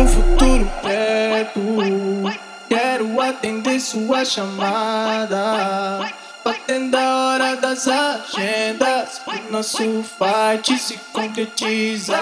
num futuro perto, quero atender sua chamada, batendo a hora das agendas, pro nosso fight se concretizar.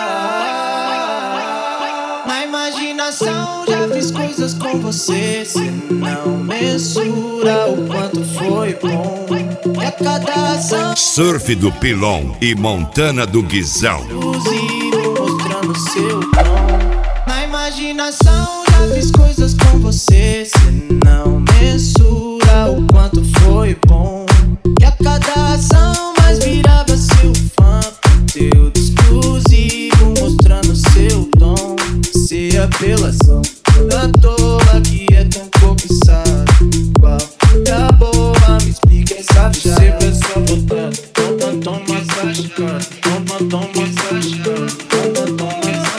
Na imaginação já fiz coisas com você, cê não mensura o quanto foi bom. E a cada ação Surf do Pilon e Montana do Guizão, mostrando seu tom. Na imaginação já fiz coisas com você, cê não mensura o quanto foi bom. E a cada ação mais virava seu fã, conteúdo exclusivo mostrando seu tom. Se apelação toda toa que é tão cobiçado, qual é a boa? Me explica essa chave. Sempre é só botando tom massageando, tom massageando, tom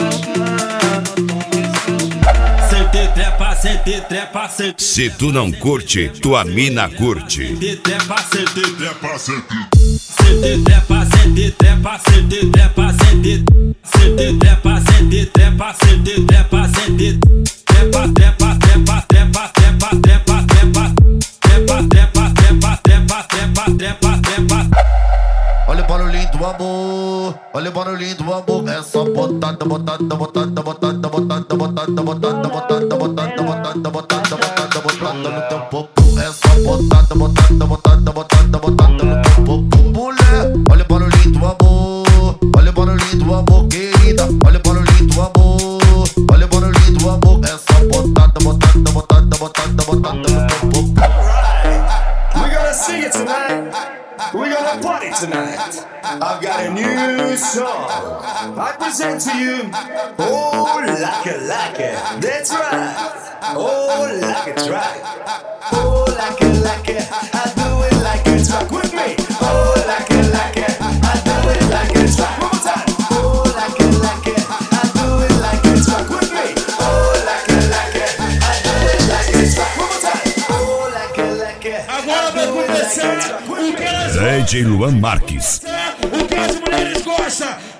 Sente trepa, sente trepa, sente. se tu não curte, tua mina curte. Sente trepa, sente trepa, sente. Sente trepa, sente trepa, sente trepa, sente. Sente trepa, sente trepa, sente trepa, sente. Trepa, trepa, trepa, trepa, trepa, trepa, trepa. Trepa, trepa, trepa, trepa, trepa, trepa, trepa. Olha o barulhinho do amor, olha o barulhinho do amor. É só botada, botada, botada, botada, botada, botada, botada, botada, botada, botada, botada, botada, botada no teu popô. É só botada, botada, botada, botada, botada no teu popô. Mulher, olha o barulhinho do amor, olha o barulhinho do amor, querida. Olha o barulhinho do amor, olha o barulhinho do amor. É só botada, botada, botada, botada, botada no teu popô. We're gonna sing it tonight. We're gonna party tonight. I've got a new song. I present to you. Oh, like it. That's right. Oh, like it's right. Oh, like it. I do it like it's right. With me. Oh, like it. I do it like it's right. One more time. Oh, like it. I do it like it's right. With me. Oh, like it. I do it like it's right. One more time. Oh, like it. Agora vai começar o que elas DJ Luan Marques. o que as mulheres gostam.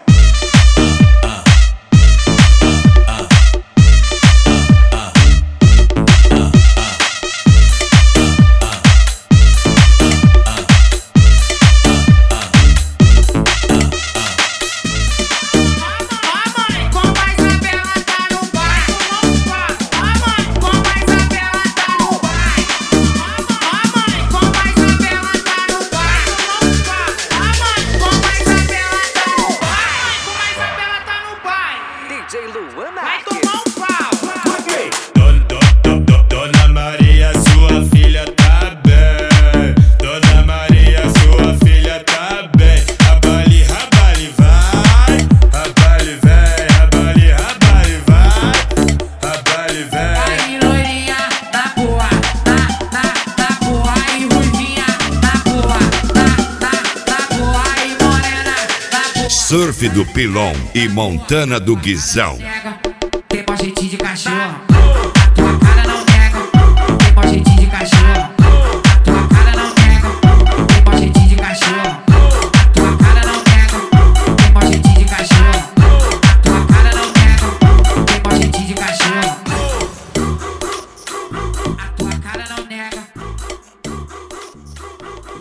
DJ Luan Vai Marques. tomar um pau. Dona Maria, sua filha tá bem. Dona Maria, sua filha tá bem. Rabali, rabali, vai. Rabali, vem. Rabali, rabali, vai. Rabali, vem. Aí loirinha na boa, na boa. Aí ruivinha na boa, na boa. Aí morena na boa. Surf do Pilon e Montana do Guizão. Chega,